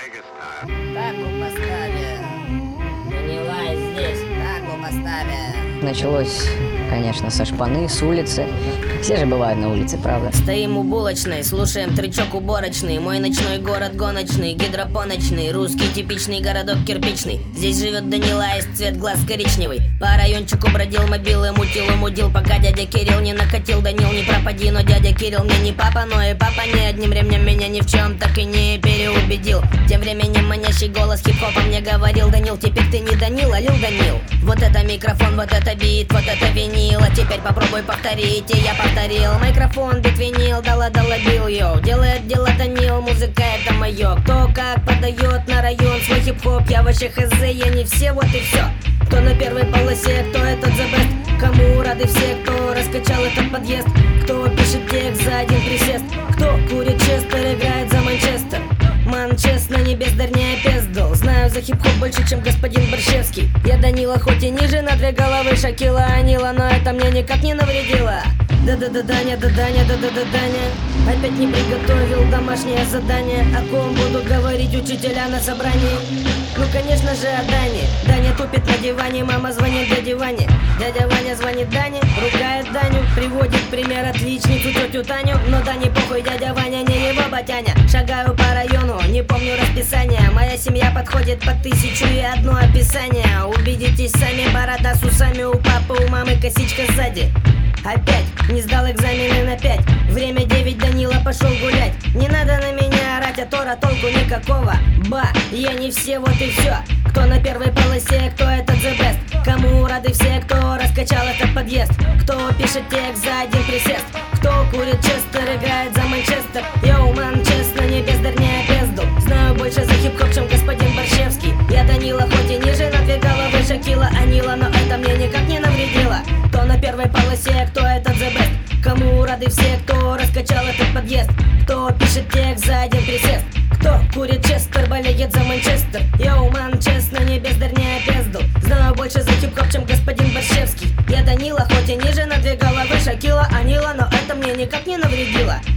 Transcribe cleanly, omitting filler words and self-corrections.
Таку поставим. Данила здесь. Таку поставим. Началось, конечно, со шпаны, с улицы. Все же бывают на улице, правда? Стоим у булочной, слушаем тречок уборочный. Мой ночной город гоночный, гидропоночный. Русский типичный городок кирпичный. Здесь живет Данила, из цвет глаз коричневый. По райончику бродил, мобилы мутил и мудил, пока дядя Кирилл не накатил. Данил, не пропади, но дядя Кирилл мне не папа, но и папа ни одним ремнем меня ни в чем так и не переубедил. Тем временем манящий голос хип-хопа мне говорил: Данил, теперь ты не Данил, а Лил Данил. Вот это микрофон, вот это бит, вот это винил. А теперь попробуй повторить, и я повторил. Микрофон, бит, винил, дала бил, йоу. Делает дело Данил, музыка это моё. Кто как подает на район свой хип-хоп, я вообще хз, я не все, вот и все. Кто на первой полосе, кто этот the best. Кому рады все, кто раскачал этот подъезд. Кто пишет текст за один присест. Кто курит Честер, играет за Манчестер. Манчестер, не бездарь, не опездал. Знаю за хип-хоп больше, чем господин Борщевский. Я Данила, хоть и ниже на 2 головы Шакила Анила, но это мне никак не навредило. Да-да-да, Даня, да-да-да, Даня. Опять не приготовил домашнее задание. О ком будут говорить учителя на собрании? Ну, конечно же, о Дане. Даня тупит на диване, мама звонит дяде Ване. Дядя Ваня звонит Дане, ругает Даню. Приводит пример отличницу тетю Таню. Но Дане похуй, дядя Ваня не его батяня. Шагаю по району, не помню расписание. Моя семья подходит под 1001 описание. Убедитесь сами, борода с усами у папы, у мамы косичка сзади. Опять не сдал экзамены на 5. Время 9, Данила пошел гулять. Не надо на меня орать, а Тора толку никакого. Ба, я не все, вот и все. Кто на первой полосе, кто этот the best. Кому рады все, кто раскачал этот подъезд. Кто пишет текст за один присест. Кто курит Честер, играет за Манчестер. Йоу, Манчестер, не бездарь, не опездал. Знаю больше за хип-хоп, чем господин Борщевский. Я Данила, хоть и ниже на 2 головы Шакила Анила, но это мне никак не навредило. Кто на первой полосе, кто этот the best. Кому рады все, кто раскачал этот подъезд. Кто пишет текст за один присест. Кто курит Честер, болеет за Манчестер. Йоу, Манчестер, не бездарь, не опездал. Знаю больше за хип-хоп, чем господин Борщевский. Я Данила, хоть и ниже на 2 головы Шакила Анила, но это мне никак не навредило.